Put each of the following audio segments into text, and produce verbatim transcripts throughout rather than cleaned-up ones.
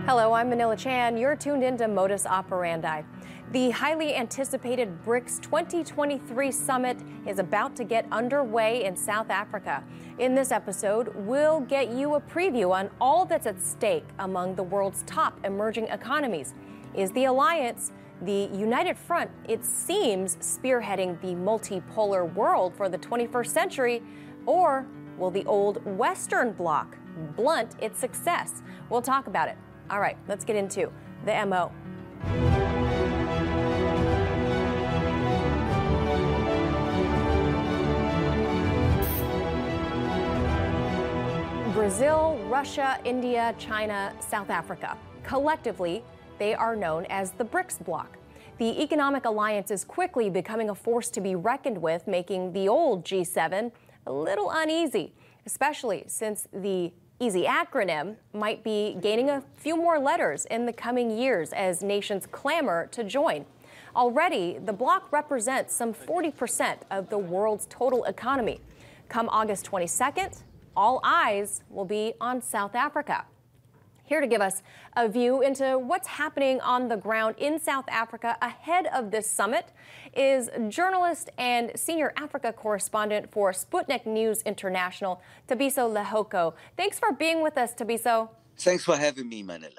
Hello, I'm Manila Chan. You're tuned into Modus Operandi. The highly anticipated BRICS twenty twenty-three summit is about to get underway in South Africa. In this episode, we'll get you a preview on all that's at stake among the world's top emerging economies. Is the alliance, the United Front, it seems, spearheading the multipolar world for the twenty-first century, or will the old Western bloc blunt its success? We'll talk about it. All right, let's get into the M O. Brazil, Russia, India, China, South Africa. Collectively, they are known as the BRICS bloc. The economic alliance is quickly becoming a force to be reckoned with, making the old G seven a little uneasy, especially since the easy acronym might be gaining a few more letters in the coming years as nations clamor to join. Already, the bloc represents some forty percent of the world's total economy. Come August twenty-second, all eyes will be on South Africa. Here to give us a view into what's happening on the ground in South Africa ahead of this summit is journalist and senior Africa correspondent for Sputnik News International, Thabiso Lehoko. Thanks for being with us, Thabiso. Thanks for having me, Manila.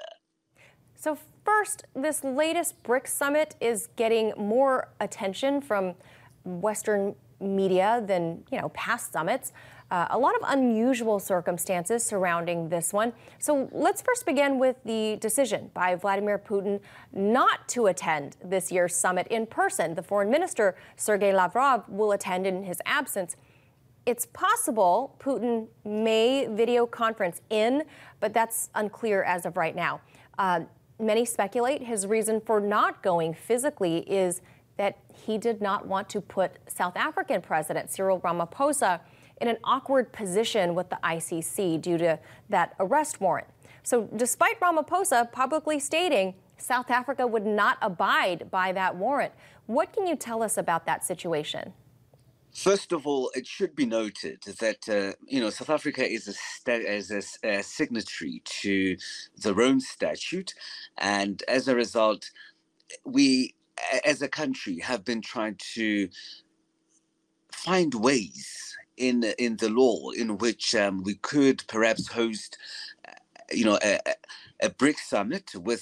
So first, this latest BRICS summit is getting more attention from Western media than, you know, past summits. Uh, a lot of unusual circumstances surrounding this one. So let's first begin with the decision by Vladimir Putin not to attend this year's summit in person. The foreign minister, Sergei Lavrov, will attend in his absence. It's possible Putin may video conference in, but that's unclear as of right now. Uh, many speculate his reason for not going physically is that he did not want to put South African President Cyril Ramaphosa in an awkward position with the I C C due to that arrest warrant. So despite Ramaphosa publicly stating South Africa would not abide by that warrant, what can you tell us about that situation? First of all, it should be noted that, uh, you know, South Africa is a, sta- is a, a signatory to the Rome Statute. And as a result, we, as a country, have been trying to find ways in in the law in which um, we could perhaps host, uh, you know, a, a BRICS summit with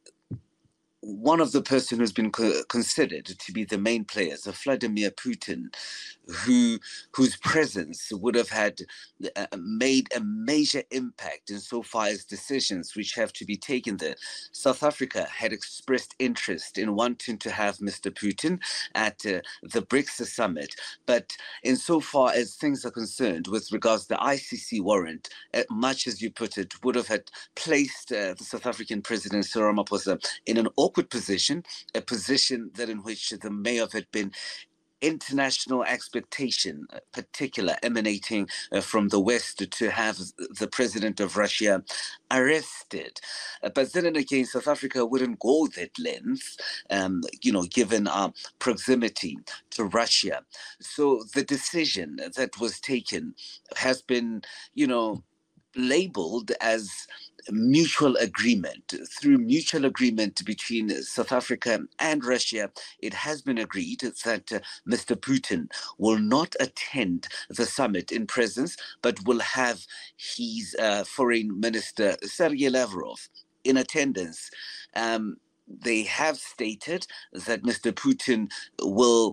one of the person who's been co- considered to be the main players, Vladimir Putin, who whose presence would have had uh, made a major impact insofar as decisions which have to be taken there. South Africa had expressed interest in wanting to have Mister Putin at uh, the BRICS summit, but insofar as things are concerned with regards to the I C C warrant, uh, much as you put it, would have had placed uh, the South African President Cyril Ramaphosa in an awkward position, a position that in which there may have had been international expectation, particular emanating uh, from the West, to have the president of Russia arrested. Uh, but then again, South Africa wouldn't go that length, um, you know, given our proximity to Russia. So the decision that was taken has been, you know, labeled as mutual agreement. Through mutual agreement between South Africa and Russia, it has been agreed that uh, Mister Putin will not attend the summit in presence, but will have his uh, foreign minister, Sergei Lavrov, in attendance. Um, they have stated that Mister Putin will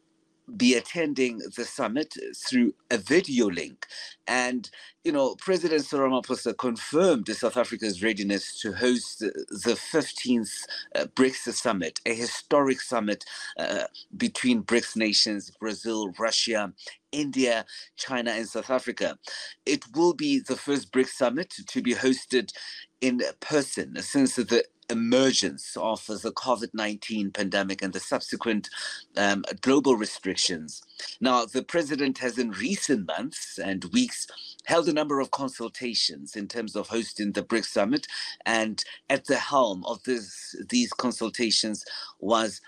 be attending the summit through a video link. And, you know, President Cyril Ramaphosa confirmed South Africa's readiness to host the, the fifteenth uh, BRICS summit, a historic summit uh, between BRICS nations, Brazil, Russia, India, China, and South Africa. It will be the first BRICS summit to be hosted in person since the emergence of the COVID nineteen pandemic and the subsequent um, global restrictions. Now, the president has in recent months and weeks held a number of consultations in terms of hosting the BRICS summit, and at the helm of this, these consultations was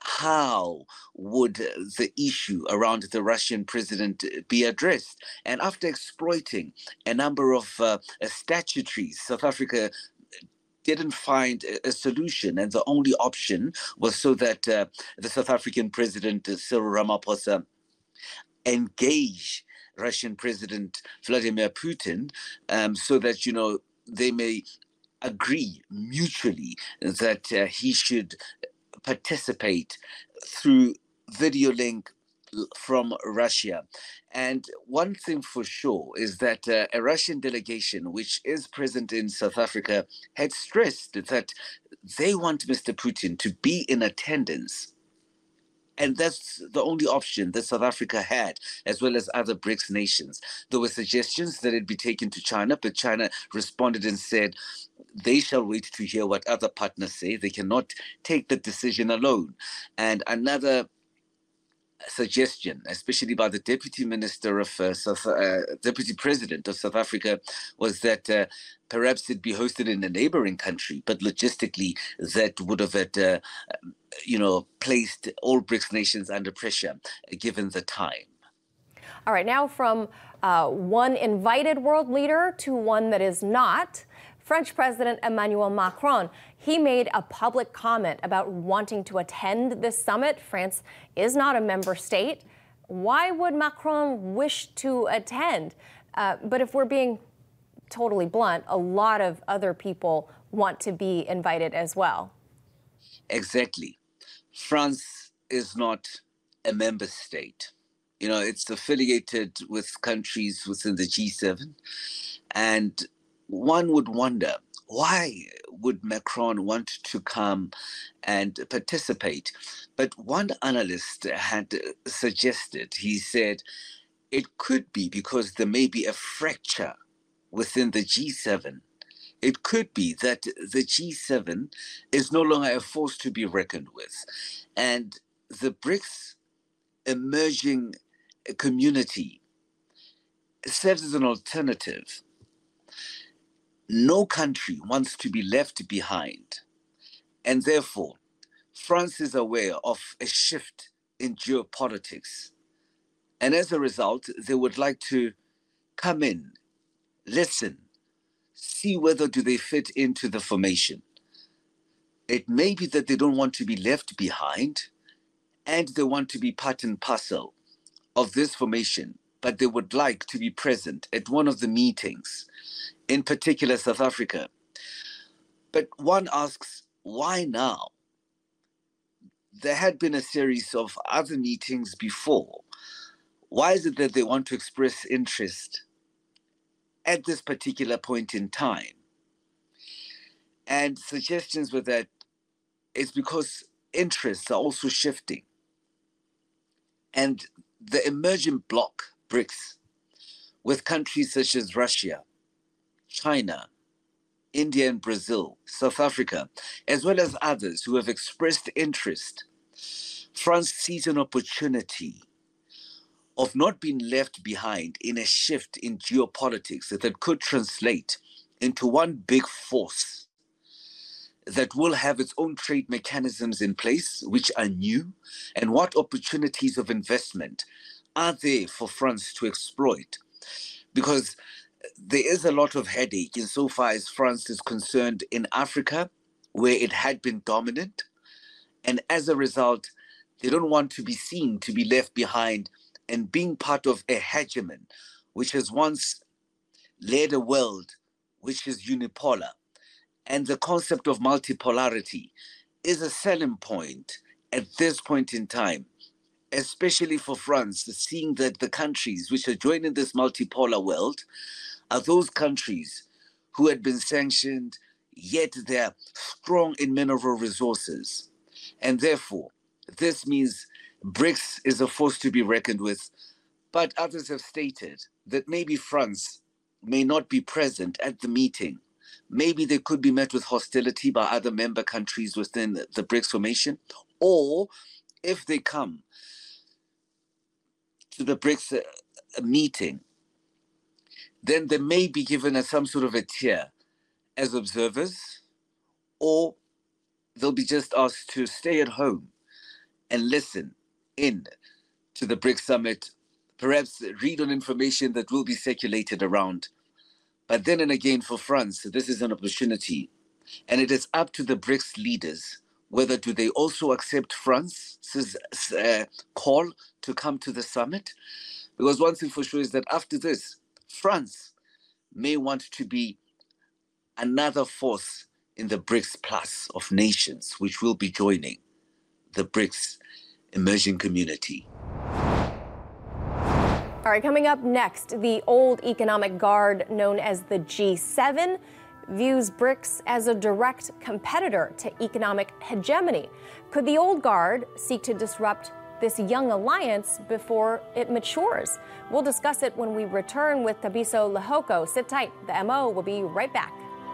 how would the issue around the Russian president be addressed. And after exploiting a number of uh, statutories, South Africa didn't find a, a solution, and the only option was so that uh, the South African president, uh, Cyril Ramaphosa, engage Russian President Vladimir Putin, um, so that, you know, they may agree mutually that uh, he should participate through video link from Russia. And one thing for sure is that uh, a Russian delegation, which is present in South Africa, had stressed that they want Mister Putin to be in attendance. And that's the only option that South Africa had, as well as other BRICS nations. There were suggestions that it be taken to China, but China responded and said they shall wait to hear what other partners say. They cannot take the decision alone. And another suggestion, especially by the Deputy Minister of uh, South, uh, Deputy President of South Africa, was that uh, perhaps it be hosted in a neighboring country, but logistically that would have, had, uh, you know, placed all BRICS nations under pressure, uh, given the time. All right, now from uh, one invited world leader to one that is not. French President Emmanuel Macron, he made a public comment about wanting to attend this summit. France is not a member state. Why would Macron wish to attend? Uh, but if we're being totally blunt, a lot of other people want to be invited as well. Exactly. France is not a member state. You know, it's affiliated with countries within the G seven, and one would wonder, why would Macron want to come and participate? But one analyst had suggested, he said, it could be because there may be a fracture within the G seven. It could be that the G seven is no longer a force to be reckoned with. And the BRICS emerging community serves as an alternative. No country wants to be left behind. And therefore, France is aware of a shift in geopolitics. And as a result, they would like to come in, listen, see whether do they fit into the formation. It may be that they don't want to be left behind, and they want to be part and parcel of this formation, but they would like to be present at one of the meetings, in particular South Africa. But one asks, why now? There had been a series of other meetings before. Why is it that they want to express interest at this particular point in time? And suggestions were that it's because interests are also shifting. And the emerging bloc, BRICS, with countries such as Russia, China, India and Brazil, South Africa, as well as others who have expressed interest, France sees an opportunity of not being left behind in a shift in geopolitics that, that could translate into one big force that will have its own trade mechanisms in place, which are new, and what opportunities of investment are there for France to exploit. Because there is a lot of headache insofar as France is concerned in Africa, where it had been dominant. And as a result, they don't want to be seen to be left behind and being part of a hegemon, which has once led a world which is unipolar. And the concept of multipolarity is a selling point at this point in time, especially for France, seeing that the countries which are joining this multipolar world are those countries who had been sanctioned, yet they're strong in mineral resources. And therefore, this means BRICS is a force to be reckoned with, but others have stated that maybe France may not be present at the meeting. Maybe they could be met with hostility by other member countries within the BRICS formation, or if they come to the BRICS uh, meeting, then they may be given a, some sort of a tier as observers, or they'll be just asked to stay at home and listen in to the BRICS summit, perhaps read on information that will be circulated around. But then and again for France, this is an opportunity And it is up to the BRICS leaders whether do they also accept France's uh, call to come to the summit. Because one thing for sure is that after this, France may want to be another force in the BRICS plus of nations, which will be joining the BRICS emerging community. All right, coming up next, the old economic guard known as the G seven views BRICS as a direct competitor to economic hegemony. Could the old guard seek to disrupt this young alliance before it matures? We'll discuss it when we return with Thabiso Lehoko. Sit tight. The M O will be right back.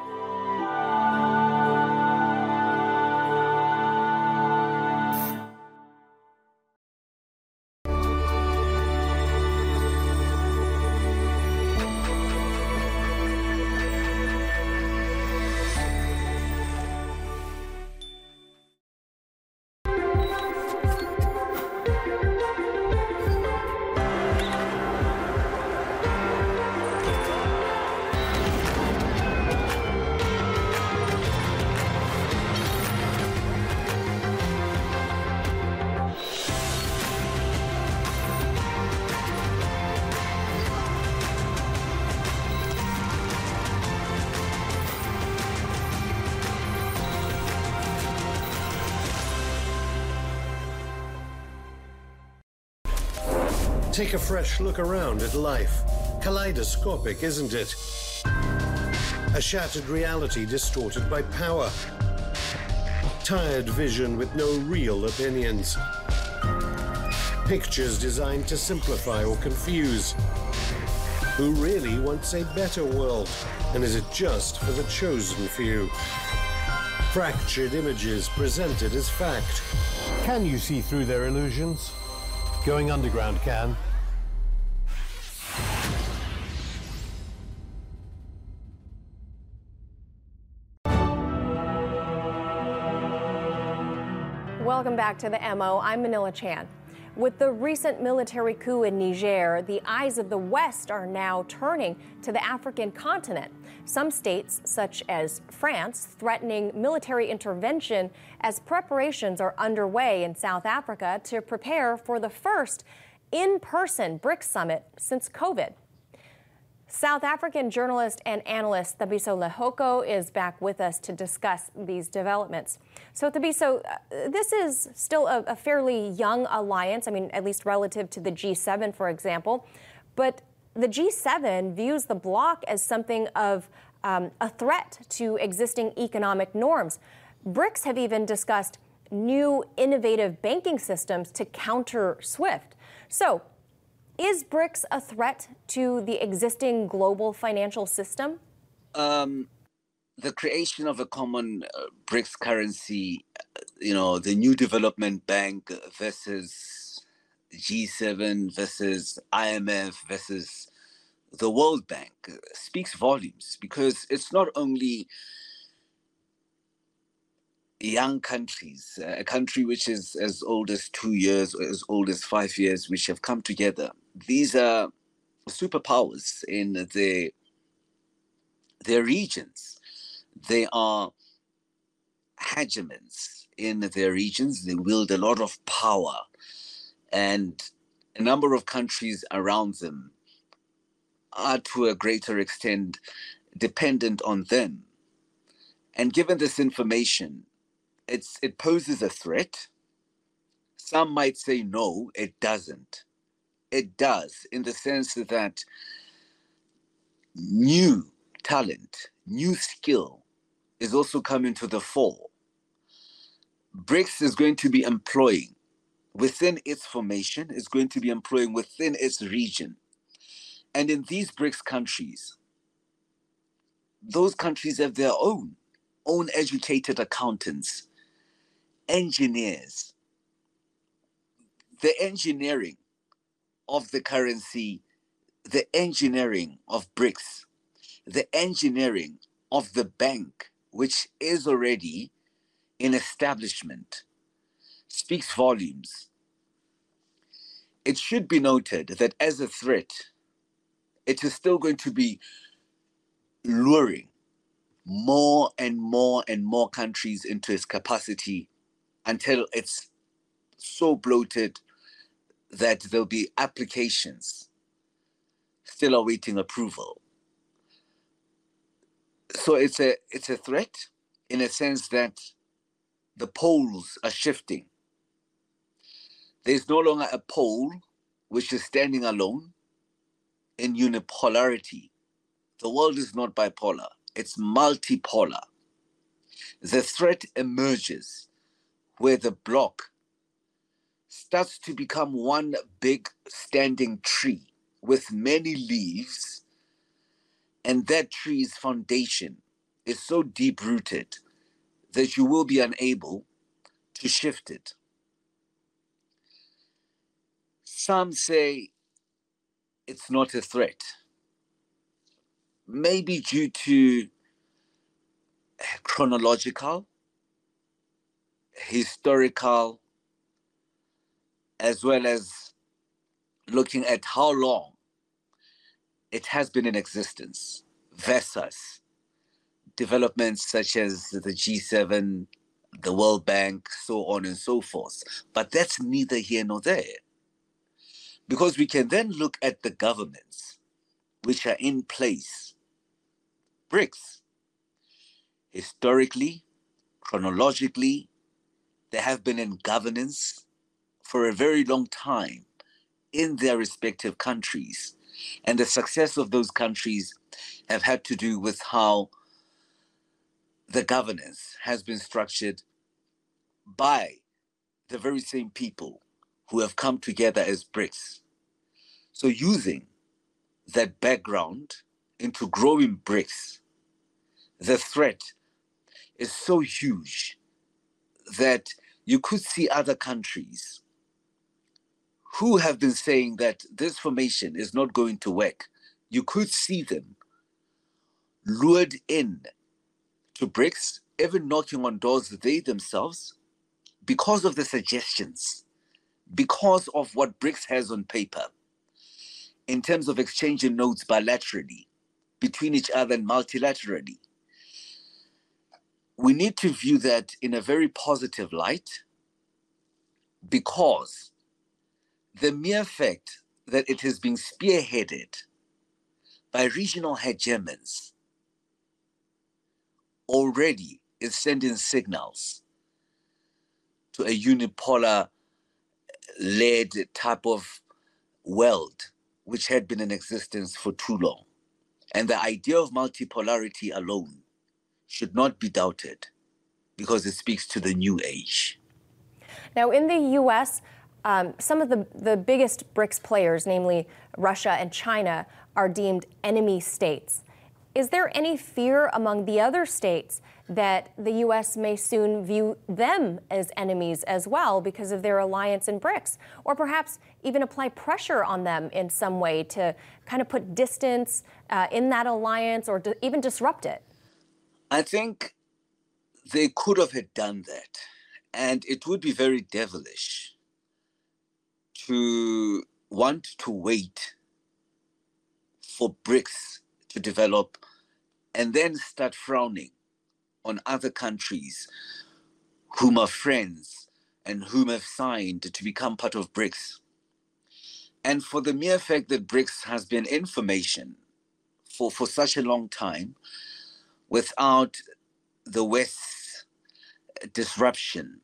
Take a fresh look around at life. Kaleidoscopic, isn't it? A shattered reality distorted by power. Tired vision with no real opinions. Pictures designed to simplify or confuse. Who really wants a better world? And is it just for the chosen few? Fractured images presented as fact. Can you see through their illusions? Going underground can. Welcome back to the M O. I'm Manila Chan. With the recent military coup in Niger, the eyes of the West are now turning to the African continent. Some states, such as France, threatening military intervention as preparations are underway in South Africa to prepare for the first in-person BRICS summit since COVID. South African journalist and analyst Thabiso Lehoko is back with us to discuss these developments. So, Thabiso, uh, this is still a, a fairly young alliance, I mean, at least relative to the G seven, for example. But the G seven views the bloc as something of um, a threat to existing economic norms. BRICS have even discussed new innovative banking systems to counter SWIFT. So, is BRICS a threat to the existing global financial system? Um, the creation of a common uh, BRICS currency, you know, the new development bank versus G seven versus I M F versus the World Bank uh, speaks volumes, because it's not only young countries, uh, a country which is as old as two years or as old as five years, which have come together. These are superpowers in their, their regions. They are hegemons in their regions. They wield a lot of power, and a number of countries around them are to a greater extent dependent on them. And given this information, it's, it poses a threat. Some might say, no, it doesn't. It does, in the sense that new talent, new skill is also coming to the fore. BRICS is going to be employing within its formation, is going to be employing within its region. And in these BRICS countries, those countries have their own, own educated accountants, engineers. The engineering of the currency, the engineering of BRICS, the engineering of the bank, which is already in establishment, speaks volumes. It should be noted that as a threat, it is still going to be luring more and more and more countries into its capacity until it's so bloated that there'll be applications still awaiting approval. So it's a it's a threat in a sense that the poles are shifting. There's no longer a pole which is standing alone in unipolarity. The world is not bipolar, it's multipolar. The threat emerges where the block starts to become one big standing tree with many leaves, and that tree's foundation is so deep-rooted that you will be unable to shift it. Some say it's not a threat, maybe due to chronological, historical, as well as looking at how long it has been in existence versus developments such as the G seven, the World Bank, so on and so forth. But that's neither here nor there. Because we can then look at the governments which are in place. BRICS. Historically, chronologically, they have been in governance for a very long time in their respective countries. And the success of those countries have had to do with how the governance has been structured by the very same people who have come together as BRICS. So using that background into growing BRICS, the threat is so huge that you could see other countries who have been saying that this formation is not going to work. You could see them lured in to BRICS, even knocking on doors they themselves, because of the suggestions, because of what BRICS has on paper, in terms of exchanging notes bilaterally, between each other and multilaterally. We need to view that in a very positive light, because the mere fact that it is being spearheaded by regional hegemons already is sending signals to a unipolar-led type of world which had been in existence for too long. And the idea of multipolarity alone should not be doubted because it speaks to the new age. Now, in the U S, um, some of the, the biggest BRICS players, namely Russia and China, are deemed enemy states. Is there any fear among the other states that the U S may soon view them as enemies as well because of their alliance in BRICS? Or perhaps even apply pressure on them in some way to kind of put distance uh, in that alliance or to even disrupt it? I think they could have had done that. And it would be very devilish to want to wait for BRICS to develop and then start frowning on other countries whom are friends and whom have signed to become part of BRICS. And for the mere fact that BRICS has been in formation for, for such a long time without the West's disruption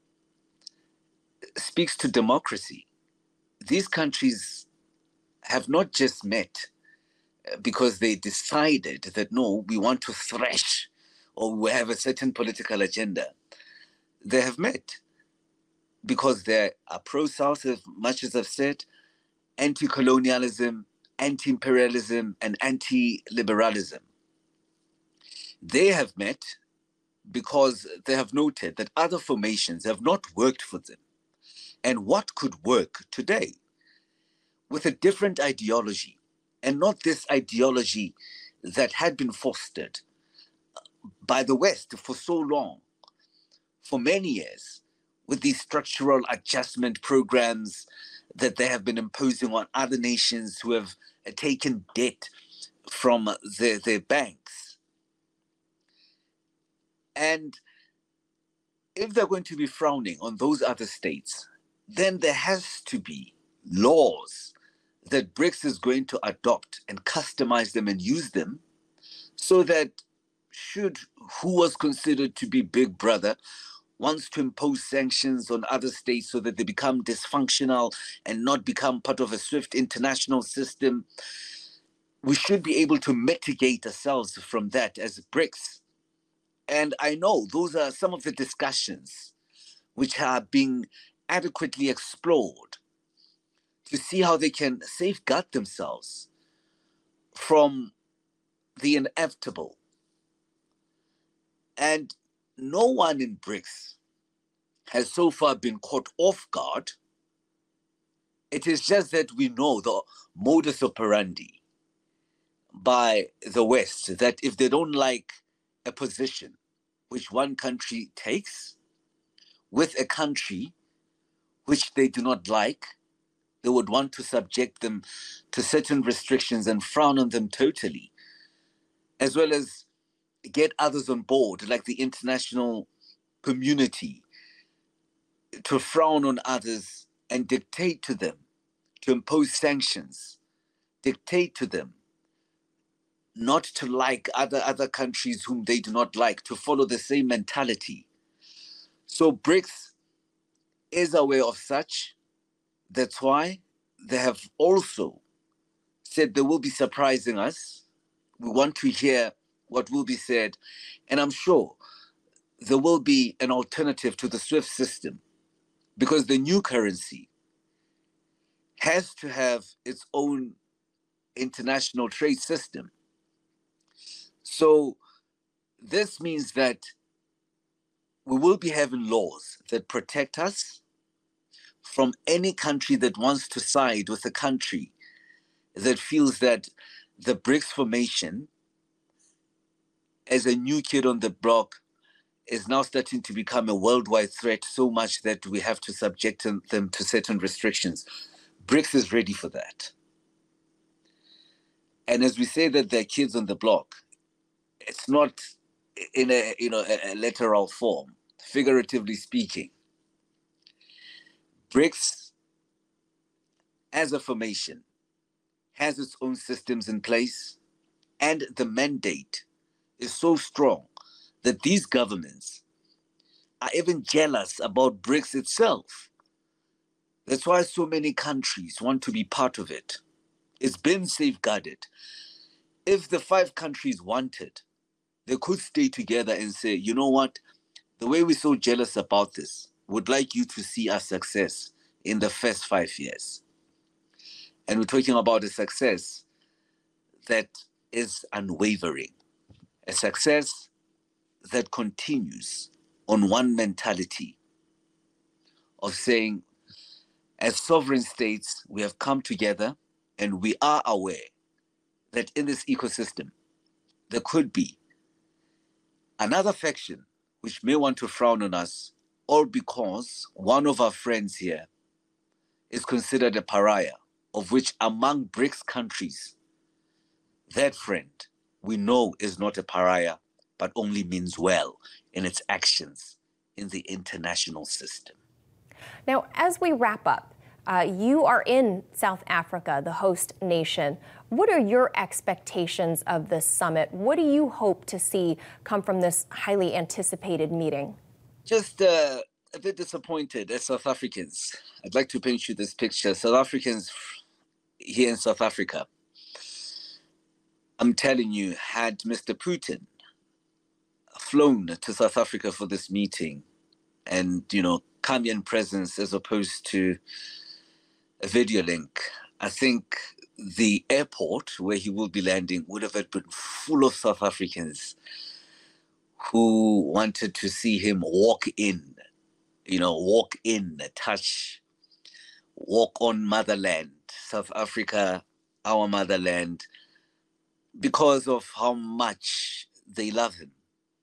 speaks to democracy. These countries have not just met because they decided that, no, we want to thrash or we have a certain political agenda. They have met because they are pro-South, as much as I've said, anti-colonialism, anti-imperialism, and anti-liberalism. They have met because they have noted that other formations have not worked for them. And what could work today with a different ideology, and not this ideology that had been fostered by the West for so long, for many years, with these structural adjustment programs that they have been imposing on other nations who have taken debt from their, their banks. And if they're going to be frowning on those other states, then there has to be laws that BRICS is going to adopt and customize them and use them so that should who was considered to be big brother wants to impose sanctions on other states so that they become dysfunctional and not become part of a swift international system, we should be able to mitigate ourselves from that as BRICS. And I know those are some of the discussions which are being adequately explored to see how they can safeguard themselves from the inevitable. And no one in BRICS has so far been caught off guard. It is just that we know the modus operandi by the West, that if they don't like a position which one country takes with a country which they do not like, they would want to subject them to certain restrictions and frown on them totally, as well as get others on board, like the international community, to frown on others and dictate to them, to impose sanctions, dictate to them not to like other, other countries whom they do not like, to follow the same mentality. So BRICS is aware of such. That's why they have also said they will be surprising us. We want to hear what will be said. And I'm sure there will be an alternative to the SWIFT system, because the new currency has to have its own international trade system. So this means that we will be having laws that protect us from any country that wants to side with a country that feels that the BRICS formation, as a new kid on the block, is now starting to become a worldwide threat, so much that we have to subject them to certain restrictions. BRICS is ready for that. And as we say that they're kids on the block, it's not in a, you know, a, a literal form, figuratively speaking. BRICS, as a formation, has its own systems in place, and the mandate is so strong that these governments are even jealous about BRICS itself. That's why so many countries want to be part of it. It's been safeguarded. If the five countries wanted, they could stay together and say, you know what, the way we're so jealous about this, would like you to see our success in the first five years. And we're talking about a success that is unwavering, a success that continues on one mentality of saying, as sovereign states, we have come together and we are aware that in this ecosystem, there could be another faction which may want to frown on us, all because one of our friends here is considered a pariah, of which among BRICS countries, that friend we know is not a pariah, but only means well in its actions in the international system. Now, as we wrap up, uh, you are in South Africa, the host nation. What are your expectations of this summit? What do you hope to see come from this highly anticipated meeting? Just uh, a bit disappointed as South Africans. I'd like to paint you this picture. South Africans here in South Africa, I'm telling you, had Mister Putin flown to South Africa for this meeting and, you know, come in presence as opposed to a video link, I think the airport where he will be landing would have been full of South Africans who wanted to see him walk in, you know, walk in, touch, walk on motherland, South Africa, our motherland, because of how much they love him.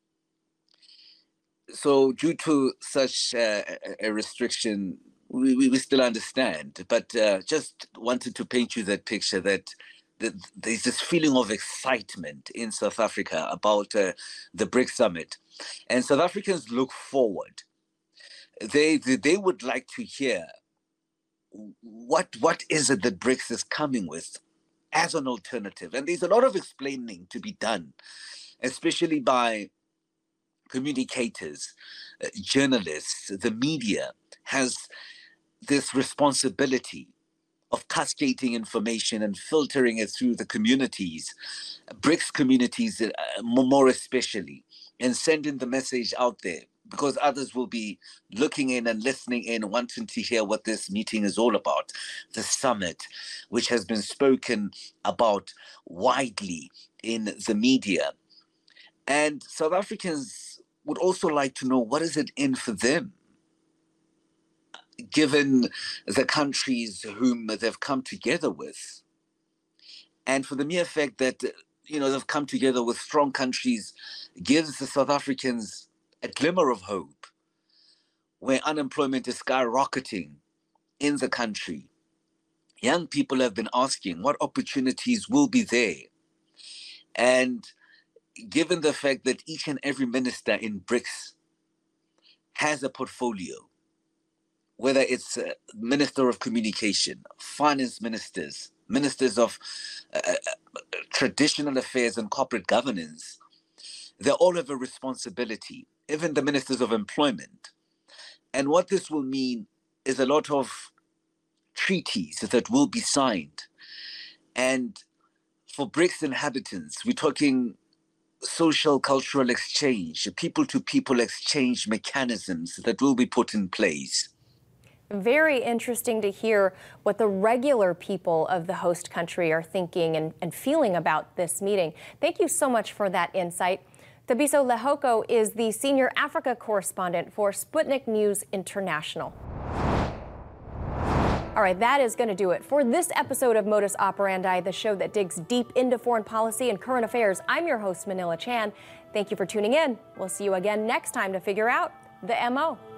So due to such uh, a restriction, we, we still understand, but uh, just wanted to paint you that picture that there's this feeling of excitement in South Africa about uh, the BRICS summit. And South Africans look forward. They, they, they would like to hear what, what is it that BRICS is coming with as an alternative. And there's a lot of explaining to be done, especially by communicators, uh, journalists. The media has this responsibility of cascading information and filtering it through the communities, BRICS communities uh, more especially, and sending the message out there, because others will be looking in and listening in, wanting to hear what this meeting is all about. The summit, which has been spoken about widely in the media. And South Africans would also like to know, what is it in for them? Given the countries whom they've come together with. And for the mere fact that, you know, they've come together with strong countries gives the South Africans a glimmer of hope, where unemployment is skyrocketing in the country. Young people have been asking what opportunities will be there. And given the fact that each and every minister in BRICS has a portfolio, whether it's uh, Minister of Communication, Finance Ministers, Ministers of uh, uh, Traditional Affairs and Corporate Governance, they all have a responsibility, even the Ministers of Employment. And what this will mean is a lot of treaties that will be signed. And for BRICS inhabitants, we're talking social cultural exchange, people-to-people exchange mechanisms that will be put in place. Very interesting to hear what the regular people of the host country are thinking and, and feeling about this meeting. Thank you so much for that insight. Thabiso Lehoko is the senior Africa correspondent for Sputnik News International. All right, that is going to do it for this episode of Modus Operandi, the show that digs deep into foreign policy and current affairs. I'm your host, Manila Chan. Thank you for tuning in. We'll see you again next time to figure out the M O.